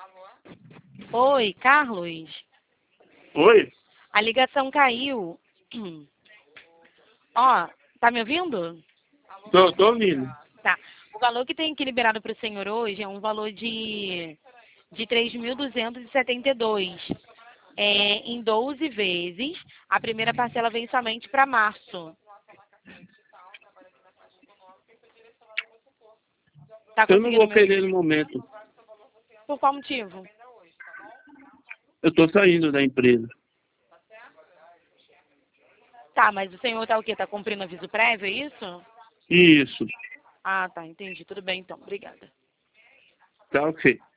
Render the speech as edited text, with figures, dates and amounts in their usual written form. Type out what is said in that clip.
Oi, Carlos. Oi? A ligação caiu. Ó, tá me ouvindo? Tô ouvindo. Tá. O valor que tem aqui liberado para o senhor hoje é um valor de 3.272. Em 12 vezes. A primeira parcela vem somente para março. Tá Eu não conseguindo vou me querer ouvir? no momento. Por qual motivo? Eu tô saindo da empresa. Tá, mas o senhor tá o quê? Tá cumprindo aviso prévio, é isso? Isso. Ah, tá, entendi. Tudo bem então. Obrigada. Tá ok.